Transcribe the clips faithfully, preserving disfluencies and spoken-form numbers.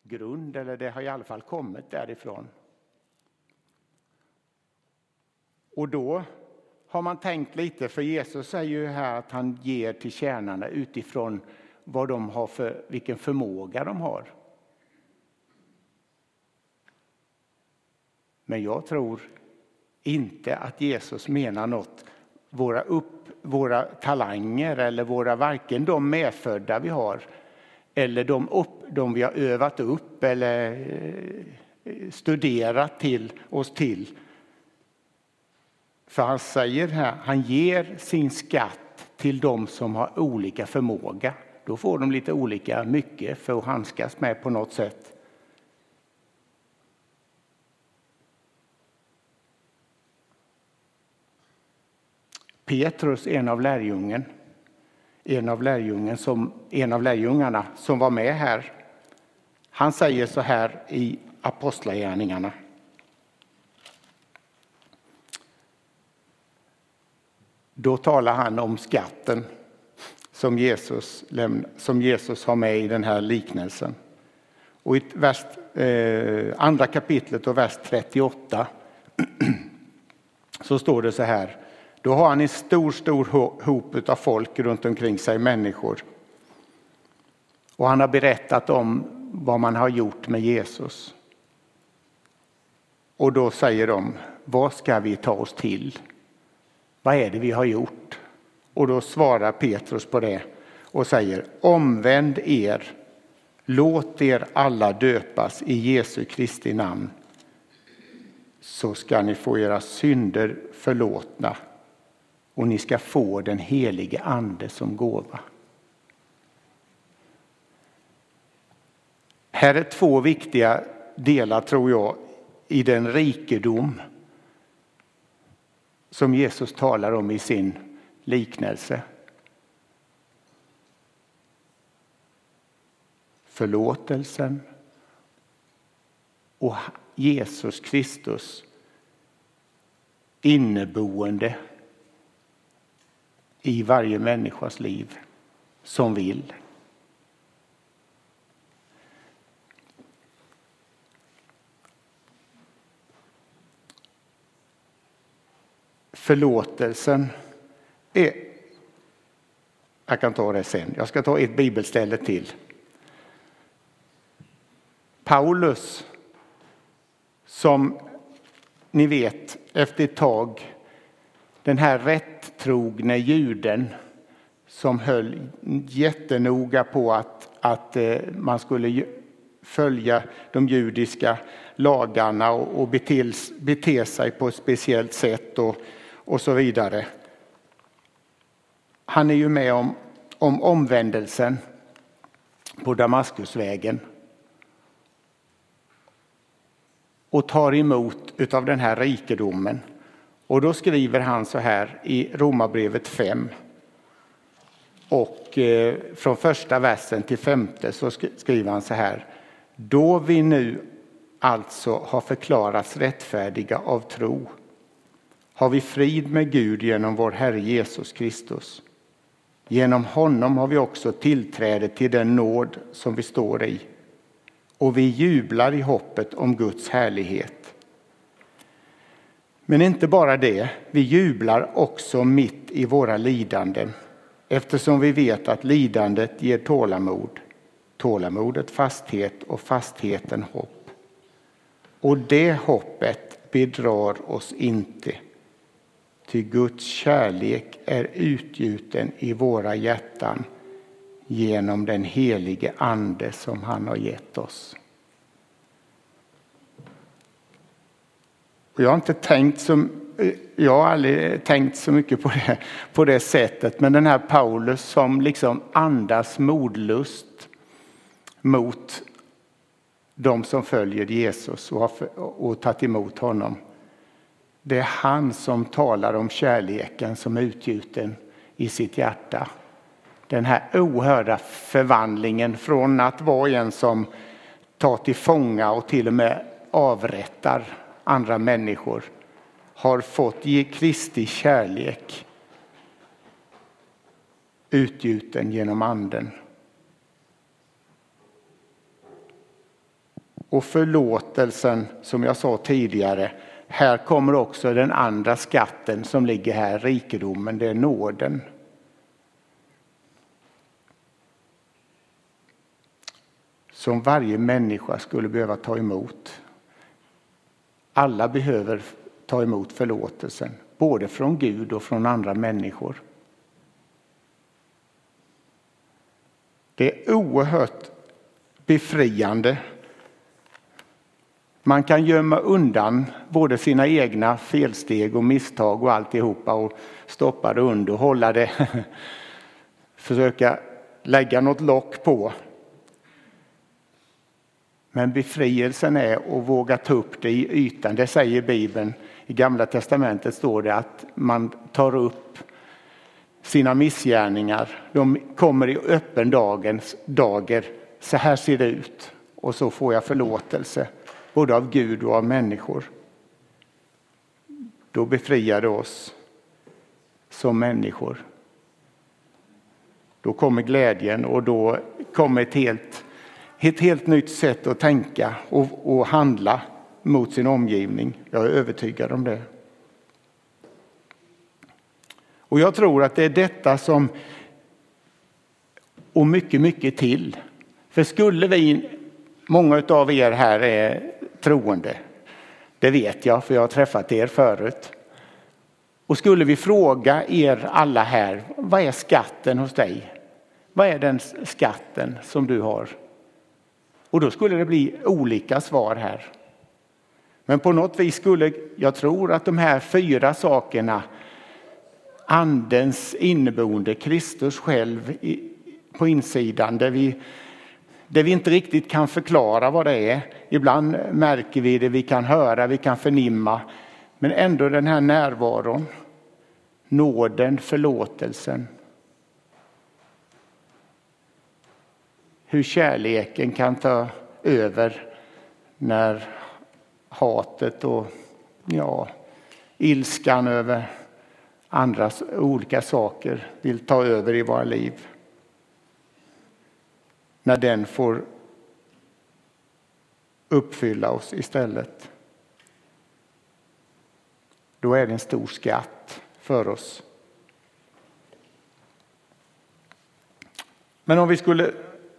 grund, eller det har i alla fall kommit därifrån. Och då har man tänkt lite, för Jesus säger ju här att han ger till tjänarna utifrån vad de har för, vilken förmåga de har. Men jag tror inte att Jesus menar något, våra, upp, våra talanger eller våra, varken de medfödda vi har eller de, upp, de vi har övat upp eller studerat till oss till. För han säger här, han ger sin skatt till de som har olika förmåga. Då får de lite olika mycket för att handskas med på något sätt. Petrus, en av lärjungen, en av lärjungen som en av lärjungarna som var med här. Han säger så här i Apostlagärningarna. Då talar han om skatten som Jesus, som Jesus har med i den här liknelsen. Och i vers, eh, andra kapitlet och vers trettioåtta så står det så här. Då har han en stor, stor hop av folk runt omkring sig, människor. Och han har berättat om vad man har gjort med Jesus. Och då säger de, vad ska vi ta oss till? Vad är det vi har gjort? Och då svarar Petrus på det och säger, omvänd er, låt er alla döpas i Jesu Kristi namn. Så ska ni få era synder förlåtna. Och ni ska få den helige ande som gåva. Här är två viktiga delar, tror jag, i den rikedom som Jesus talar om i sin liknelse. Förlåtelsen och Jesus Kristus inneboende i varje människas liv som vill. Förlåtelsen är, jag kan ta det sen, jag ska ta ett bibelställe till. Paulus, som ni vet efter ett tag, den här rättrogne juden som höll jättenoga på att, att man skulle följa de judiska lagarna och, och bete, bete sig på ett speciellt sätt och, och så vidare. Han är ju med om, om omvändelsen på Damaskusvägen och tar emot utav den här rikedomen. Och då skriver han så här i Romarbrevet fem. Och eh, från första versen till femte så skriver han så här. Då vi nu alltså har förklarats rättfärdiga av tro, har vi frid med Gud genom vår Herre Jesus Kristus. Genom honom har vi också tillträde till den nåd som vi står i. Och vi jublar i hoppet om Guds härlighet. Men inte bara det, vi jublar också mitt i våra lidanden. Eftersom vi vet att lidandet ger tålamod. Tålamodet fasthet och fastheten hopp. Och det hoppet bedrar oss inte. Ty Guds kärlek är utgjuten i våra hjärtan genom den helige ande som han har gett oss. Och jag har inte tänkt så, jag har aldrig tänkt så mycket på det, på det sättet. Men den här Paulus som liksom andas modlust mot de som följer Jesus och har och tagit emot honom. Det är han som talar om kärleken som är utgjuten i sitt hjärta. Den här oerhörda förvandlingen från att vara en som tar till fånga och till och med avrättar andra människor har fått ge Kristi kärlek utgjuten genom anden. Och förlåtelsen, som jag sa tidigare, här kommer också den andra skatten som ligger här, rikedomen, det är nåden. Som varje människa skulle behöva ta emot. Alla behöver ta emot förlåtelsen, både från Gud och från andra människor. Det är oerhört befriande. Man kan gömma undan både sina egna felsteg och misstag och alltihopa och stoppa det under och hålla det. Försöka lägga något lock på. Men befrielsen är att våga ta upp det i ytan. Det säger Bibeln. I Gamla testamentet står det att man tar upp sina missgärningar. De kommer i öppen dagens dager. Så här ser det ut. Och så får jag förlåtelse. Både av Gud och av människor. Då befriar det oss som människor. Då kommer glädjen och då kommer ett helt, ett helt nytt sätt att tänka och, och handla mot sin omgivning. Jag är övertygad om det. Och jag tror att det är detta som, och mycket, mycket till. För skulle vi, många av er här är troende. Det vet jag, för jag har träffat er förut. Och skulle vi fråga er alla här, vad är skatten hos dig? Vad är den skatten som du har? Och då skulle det bli olika svar här. Men på något vis skulle, jag tror att de här fyra sakerna, andens inneboende, Kristus själv i, på insidan, där vi, där vi inte riktigt kan förklara vad det är. Ibland märker vi det, vi kan höra, vi kan förnimma. Men ändå den här närvaron, nåden, förlåtelsen. Hur kärleken kan ta över när hatet och ja, ilskan över andras olika saker vill ta över i våra liv. När den får uppfylla oss istället. Då är det en stor skatt för oss. Men om vi skulle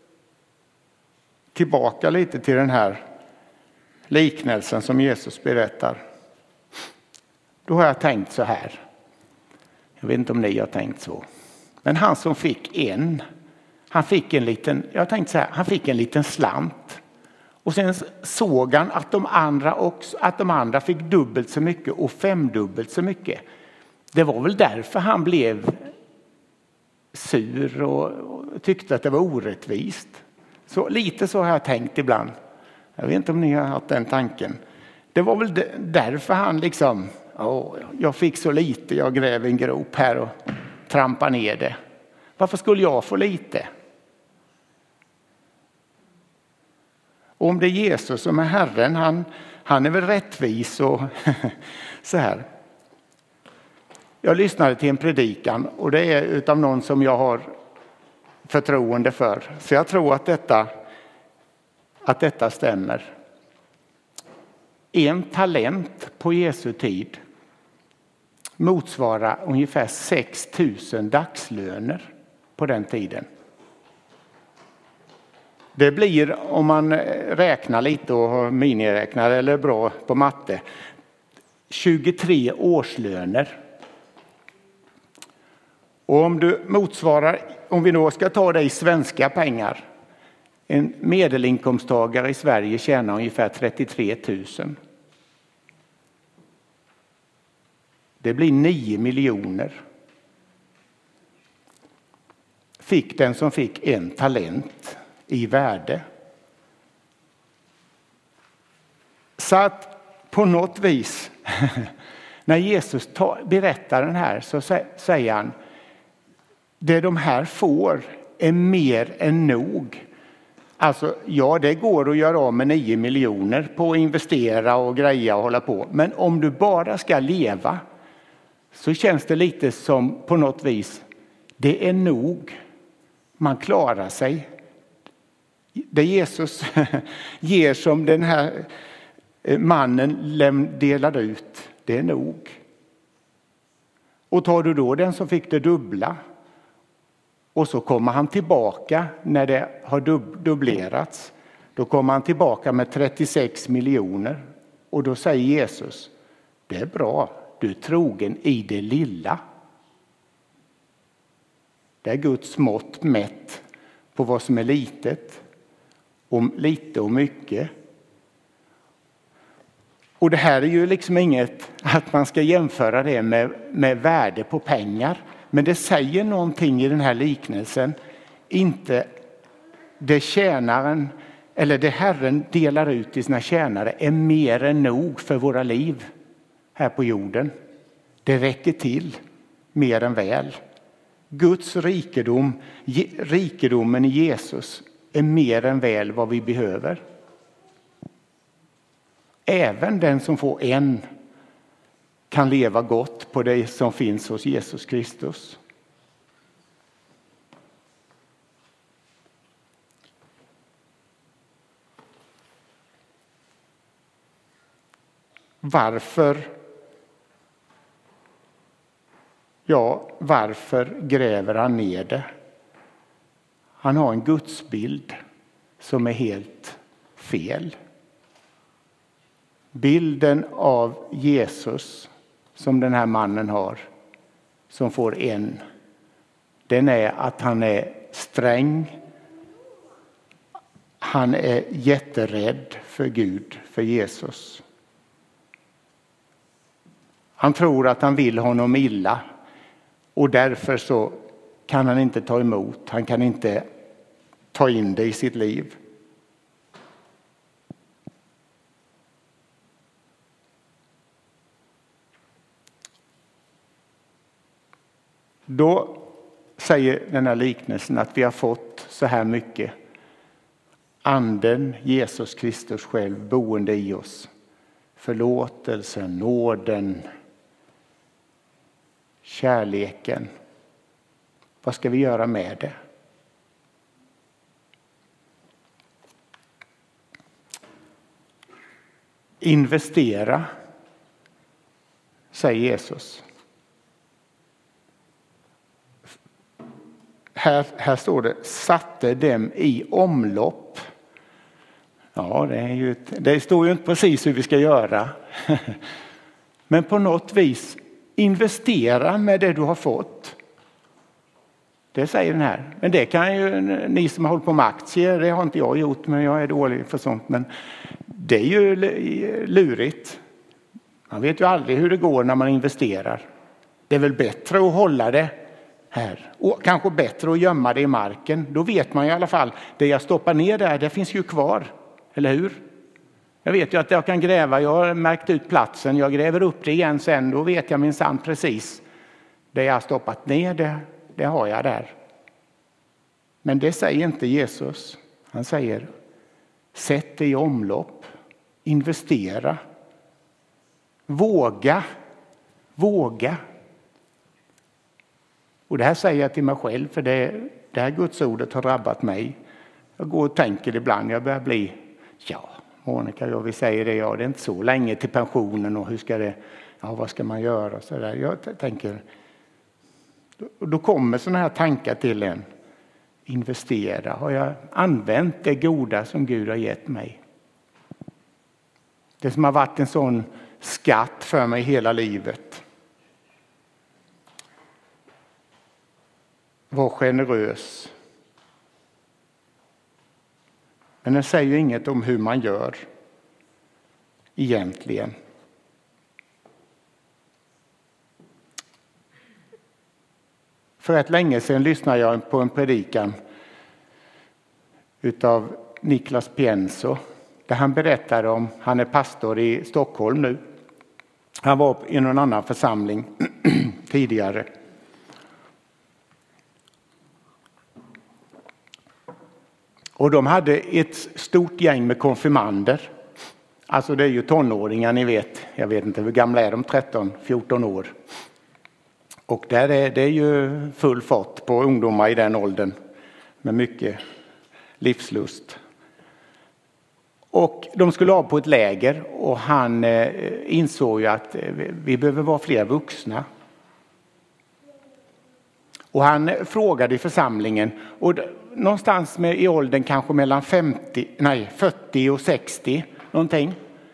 tillbaka lite till den här liknelsen som Jesus berättar. Då har jag tänkt så här. Jag vet inte om ni har tänkt så. Men han som fick en, han fick en liten, jag tänkte så här, han fick en liten slant. Och sen såg han att de andra också, att de andra fick dubbelt så mycket och femdubbelt så mycket. Det var väl därför han blev sur och, och tyckte att det var orättvist. Så lite så har jag tänkt ibland. Jag vet inte om ni har haft den tanken. Det var väl därför han liksom, åh, jag fick så lite, jag gräv en grop här och trampar ner det. Varför skulle jag få lite? Och om det är Jesus som är Herren, han, han är väl rättvis och så här. Jag lyssnade till en predikan och det är utav någon som jag har förtroende för. Så jag tror att detta, att detta stämmer. En talent på Jesu tid motsvarar ungefär sex tusen dagslöner på den tiden. Det blir, om man räknar lite och har miniräknare eller bra på matte, tjugotre årslöner. Och om du motsvarar, om vi då ska ta det i svenska pengar, en medelinkomsttagare i Sverige tjänar ungefär trettiotre tusen. Det blir nio miljoner. Fick den som fick en talent i värde. Så att på något vis, när Jesus tar, berättar den här, så säger han, det de här får är mer än nog. Alltså, ja, det går att göra av med nio miljoner på att investera och greja och hålla på. Men om du bara ska leva så känns det lite som på något vis, det är nog. Man klarar sig. Det Jesus ger som den här mannen delade ut, det är nog. Och tar du då den som fick det dubbla och så kommer han tillbaka när det har dubblerats. Då kommer han tillbaka med trettiosex miljoner och då säger Jesus, det är bra, du är trogen i det lilla. Det är Guds mått mätt på vad som är litet, om lite och mycket. Och det här är ju liksom inget att man ska jämföra det med, med värde på pengar. Men det säger någonting i den här liknelsen. Inte det tjänaren eller det Herren delar ut till sina tjänare är mer än nog för våra liv här på jorden. Det räcker till mer än väl. Guds rikedom, rikedomen i Jesus är mer än väl vad vi behöver. Även den som får en kan leva gott på det som finns hos Jesus Kristus. Varför? Ja, varför gräver han ner det? Han har en gudsbild som är helt fel. Bilden av Jesus som den här mannen har, som får en, den är att han är sträng. Han är jätterädd för Gud, för Jesus. Han tror att han vill honom illa och därför så kan han inte ta emot, han kan inte ta in det i sitt liv. Då säger den här liknelsen att vi har fått så här mycket. Anden, Jesus Kristus själv, boende i oss. Förlåtelsen, nåden, kärleken. Vad ska vi göra med det? Investera, säger Jesus. Här, här står det, satte dem i omlopp. Ja, det, är ju ett, det står ju inte precis hur vi ska göra. Men på något vis investera med det du har fått. Det säger den här. Men det kan ju ni som har hållit på med aktier, det har inte jag gjort, men jag är dålig för sånt. Men det är ju lurigt. Man vet ju aldrig hur det går när man investerar. Det är väl bättre att hålla det här. Och kanske bättre att gömma det i marken. Då vet man i alla fall, det jag stoppar ner där, det finns ju kvar. Eller hur? Jag vet ju att jag kan gräva, jag har märkt ut platsen, jag gräver upp det igen sen, då vet jag minsann precis. Det jag har stoppat ner, det, det har jag där. Men det säger inte Jesus. Han säger, sätt det i omlopp, investera, våga, våga. Och det här säger jag till mig själv, för det, det här Gudsordet har drabbat mig. Jag går och tänker ibland, jag börjar bli, ja Monica, jag vill säga det, ja det är inte så länge till pensionen och hur ska det, ja vad ska man göra så där. Jag tänker, då, då kommer sådana här tankar till en. Investera, har jag använt det goda som Gud har gett mig? Det som har varit en sån skatt för mig hela livet. Var generös. Men den säger ju inget om hur man gör egentligen. För ett länge sedan lyssnade jag på en predikan utav Niklas Pienso. Där han berättade om, han är pastor i Stockholm nu. Han var i någon annan församling tidigare. Och de hade ett stort gäng med konfirmander. Alltså det är ju tonåringar, ni vet. Jag vet inte hur gamla är de, tretton fjorton år. Och där är det är ju full fart på ungdomar i den åldern. Med mycket livslust. Och de skulle av på ett läger och han eh, insåg ju att eh, vi behöver vara fler vuxna. Och han frågade i församlingen, och någonstans med, i åldern kanske mellan femtio, nej, fyrtio och sextio någonting.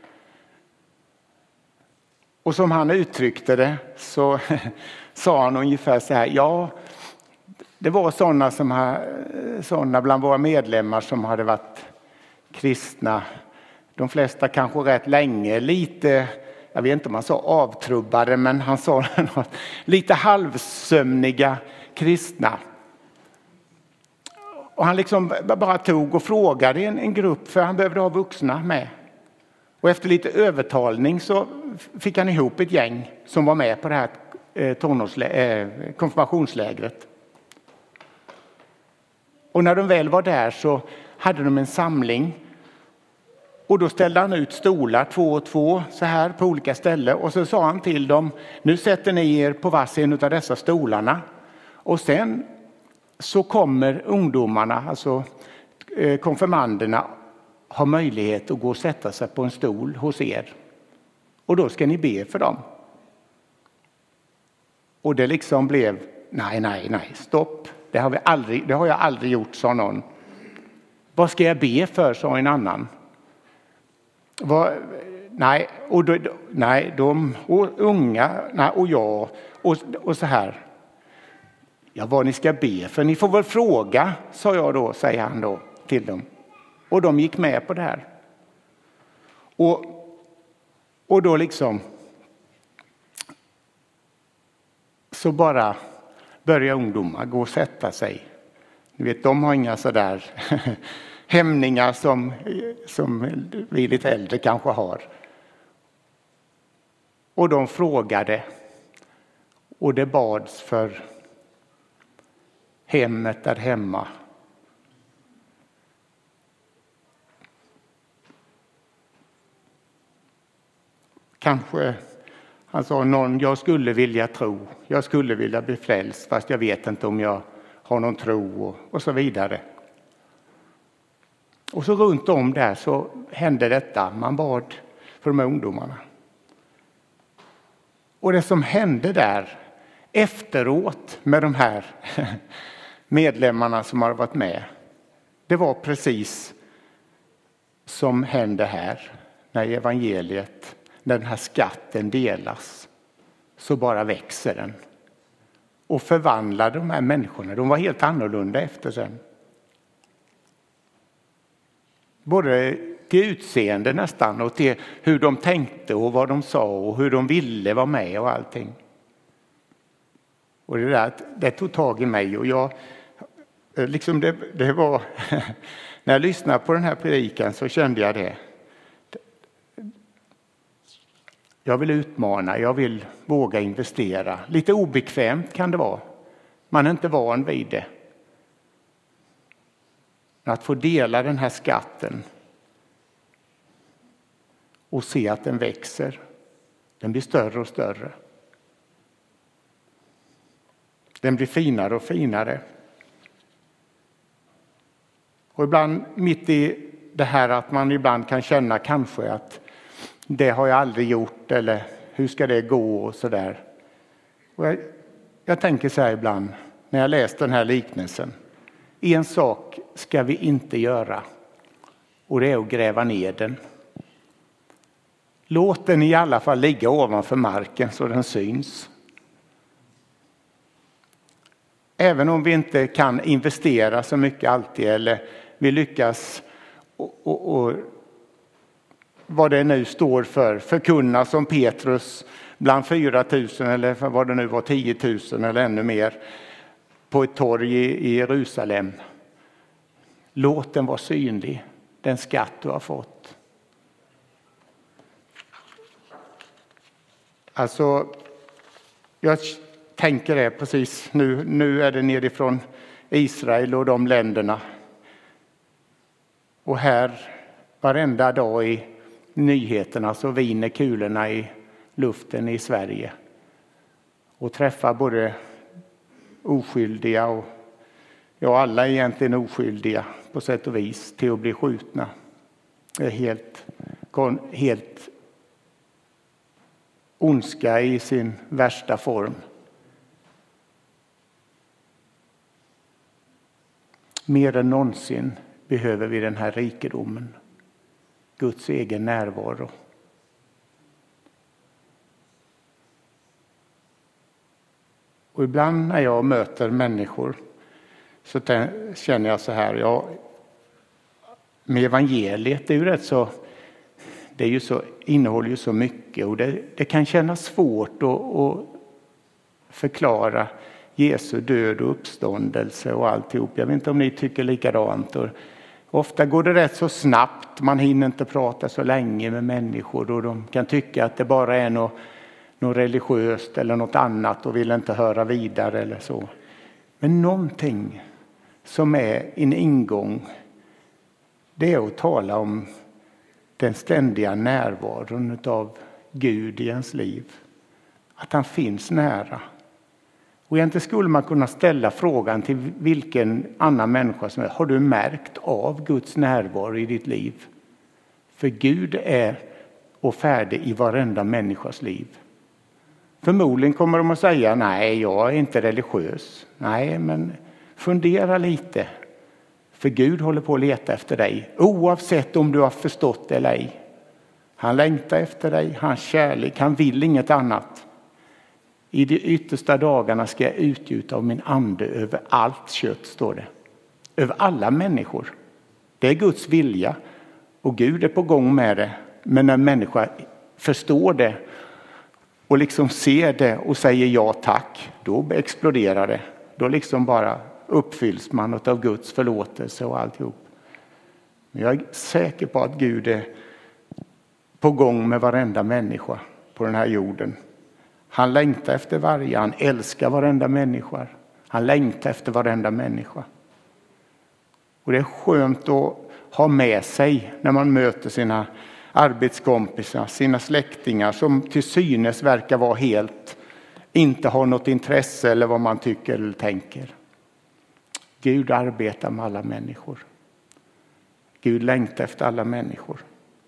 Och som han uttryckte det så sa han ungefär så här: ja, det var sådana, som, sådana bland våra medlemmar som hade varit kristna. De flesta kanske rätt länge, lite, jag vet inte om han sa avtrubbade, men han sa något, lite halvsömniga kristna. Och han liksom bara tog och frågade en, en grupp, för han behövde ha vuxna med. Och efter lite övertalning så fick han ihop ett gäng som var med på det här eh, tonårslä- eh, konfirmationslägret. Och när de väl var där så hade de en samling. Och då ställde han ut stolar två och två så här på olika ställen. Och så sa han till dem: nu sätter ni er på varsin av dessa stolarna. Och sen så kommer ungdomarna, alltså eh, konfirmanderna, ha möjlighet att gå och sätta sig på en stol hos er. Och då ska ni be för dem. Och det liksom blev, nej, nej, nej, stopp. Det har, vi aldrig, det har jag aldrig gjort, sa någon. Vad ska jag be för, sa en annan. Vad, nej, och då, nej, de och unga, nej, och jag, och, och så här. Ja, vad ni ska be för, ni får väl fråga, sa jag då, säger han då till dem. Och de gick med på det här. Och, och då liksom så bara börjar ungdomar gå och sätta sig. Ni vet, de har inga sådär hämningar som, som vi lite äldre kanske har. Och de frågade, och det bads för hemmet där hemma. Kanske han sa någon, jag skulle vilja tro, jag skulle vilja bli frälst, fast jag vet inte om jag har någon tro, och, och så vidare. Och så runt om där så hände detta, man bad för de här ungdomarna. Och det som hände där efteråt med de här medlemmarna som har varit med, det var precis som hände här när evangeliet, när den här skatten delas, så bara växer den. Och förvandlar de här människorna, de var helt annorlunda efter sen. Både till utseende nästan och till hur de tänkte och vad de sa och hur de ville vara med och allting. Och det där, det tog tag i mig, och jag liksom det, det var när jag lyssnade på den här predikan så kände jag det. Jag vill utmana, jag vill våga investera. Lite obekvämt kan det vara. Man är inte van vid det. Att få dela den här skatten och se att den växer. Den blir större och större. Den blir finare och finare. Och ibland mitt i det här att man ibland kan känna kanske att det har jag aldrig gjort, eller hur ska det gå och så där. Och jag, jag tänker så här ibland när jag läst den här liknelsen. En sak ska vi inte göra, och det är att gräva ner den. Låt den i alla fall ligga ovanför marken så den syns. Även om vi inte kan investera så mycket alltid, eller vi lyckas och, och, och vad det nu står för, förkunna som Petrus bland fyra tusen eller vad det nu var, tio tusen eller ännu mer på ett torg i Jerusalem. Låt den vara synlig, den skatt du har fått. Alltså, jag tänker det precis nu, nu är det nerifrån Israel och de länderna. Och här varenda dag i nyheterna så viner kulorna i luften i Sverige. Och träffar både oskyldiga och ja, alla är egentligen oskyldiga på sätt och vis till att bli skjutna. är helt, helt ondska i sin värsta form. Mer än någonsin behöver vi den här rikedomen, Guds egen närvaro. Och ibland när jag möter människor så känner jag så här, ja, med evangeliet, det är ju rätt så, det är ju så, innehåller ju så mycket och det, det kan kännas svårt att, att förklara Jesu död och uppståndelse och alltihop. Jag vet inte om ni tycker likadant. Och ofta går det rätt så snabbt, man hinner inte prata så länge med människor och de kan tycka att det bara är något, något religiöst eller något annat och vill inte höra vidare eller så. Men någonting som är en ingång, det är att tala om den ständiga närvaron av Gud i ens liv. Att han finns nära. Och egentligen skulle man kunna ställa frågan till vilken annan människa som är: har du märkt av Guds närvaro i ditt liv? För Gud är och färdig i varenda människas liv. Förmodligen kommer de att säga: nej, jag är inte religiös. Nej, men fundera lite. För Gud håller på att leta efter dig, oavsett om du har förstått det eller ej. Han längtar efter dig, hans kärlek, han vill inget annat. I de yttersta dagarna ska jag utgjuta av min ande över allt kött, står det. Över alla människor. Det är Guds vilja och Gud är på gång med det. Men när människor förstår det och liksom ser det och säger ja tack, då exploderar det. Då liksom bara uppfylls man av Guds förlåtelse och alltihop. Men jag är säker på att Gud är på gång med varenda människa på den här jorden. Han längtar efter varje, han älskar varenda människa. Han längtar efter varenda människa. Och det är skönt att ha med sig när man möter sina arbetskompisar, sina släktingar som till synes verkar vara helt, inte har något intresse eller vad man tycker eller tänker. Gud arbetar med alla människor. Gud längtar efter alla människor.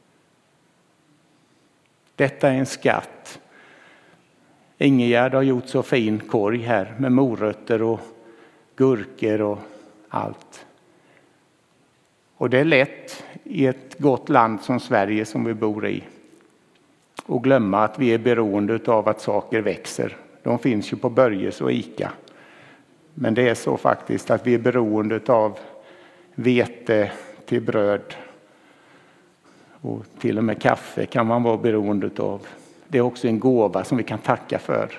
Detta är en skatt. Ingegärd har gjort så fin korg här med morötter och gurkor och allt. Och det är lätt i ett gott land som Sverige som vi bor i att glömma att vi är beroende av att saker växer. De finns ju på Börjes och Ica. Men det är så faktiskt att vi är beroende av vete till bröd. Och till och med kaffe kan man vara beroende av. Det är också en gåva som vi kan tacka för.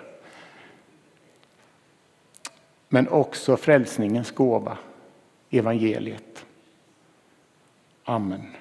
Men också frälsningens gåva, evangeliet. Amen.